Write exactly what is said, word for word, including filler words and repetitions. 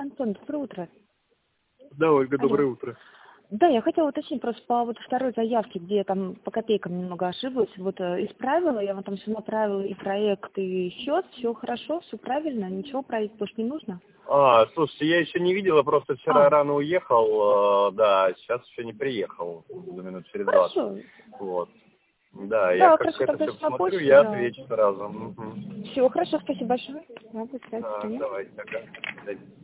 Антон, доброе утро. Да, Ольга, Алло. доброе утро. Да, я хотела уточнить просто по вот второй заявке, где я там по копейкам немного ошиблась. Вот э, исправила, я вам там все направила, и проект, и счет, все хорошо, все правильно, ничего править больше не нужно. А, слушайте, я еще не видела, просто вчера А, рано уехал, э, да, сейчас еще не приехал, за минут через двадцать. хорошо. Вот. Да, я Да, как хорошо, это тогда все сейчас на посмотрю, почту, я да. отвечу сразу. Мгм. Все, хорошо, спасибо большое. Ладно, до Так, свидания. давайте, ага.